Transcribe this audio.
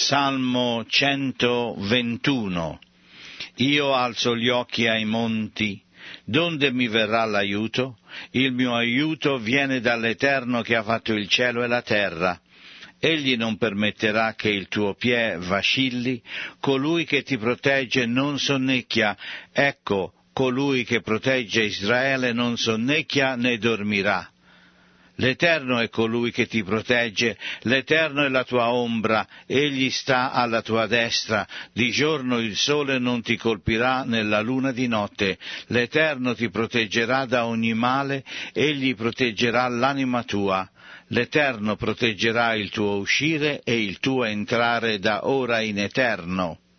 Salmo 121. Io alzo gli occhi ai monti, donde mi verrà l'aiuto? Il mio aiuto viene dall'Eterno che ha fatto il cielo e la terra. Egli non permetterà che il tuo piede vacilli, colui che ti protegge non sonnecchia. Ecco, colui che protegge Israele non sonnecchia né dormirà. L'Eterno è colui che ti protegge, l'Eterno è la tua ombra, egli sta alla tua destra, di giorno il sole non ti colpirà né la luna di notte, l'Eterno ti proteggerà da ogni male, egli proteggerà l'anima tua, l'Eterno proteggerà il tuo uscire e il tuo entrare da ora in eterno.